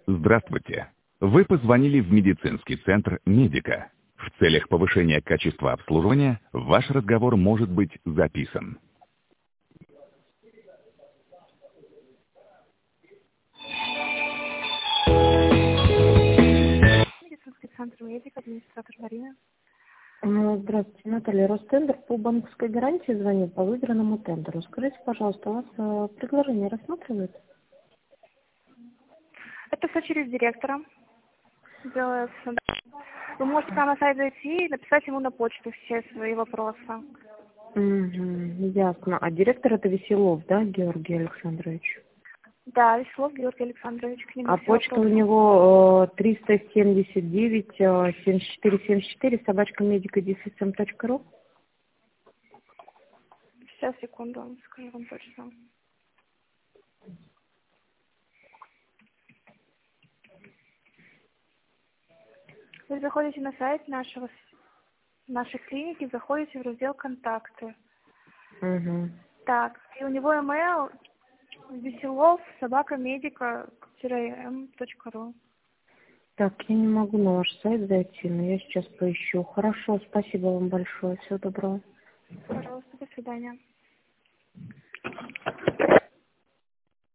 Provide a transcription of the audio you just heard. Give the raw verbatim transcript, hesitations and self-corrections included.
Здравствуйте. Вы позвонили в медицинский центр «Медика». В целях повышения качества обслуживания ваш разговор может быть записан. Медицинский центр «Медика», администратор Марина. Здравствуйте, Наталья. Ростендер по банковской гарантии звонит по выигранному тендеру. Скажите, пожалуйста, у вас э, предложение рассматривается? Это все через директора делается. Вы можете прямо на сайт зайти и написать ему на почту все свои вопросы. Угу, ясно. А директор это Веселов, да, Георгий Александрович? Да, Веселов Георгий Александрович, к нему А все почта вопросы. у него э, триста семьдесят девять семьдесят четыре семьдесят четыре собачка медика дефисом точка ру. Сейчас, секунду, скажу вам точно. Вы заходите на сайт нашего, нашей клиники, заходите в раздел «Контакты». Угу. Так, и у него email веселов собака медика эм точка ру. Так, я не могу на ваш сайт зайти, но я сейчас поищу. Хорошо, спасибо вам большое. Всего доброго. Пожалуйста, до свидания.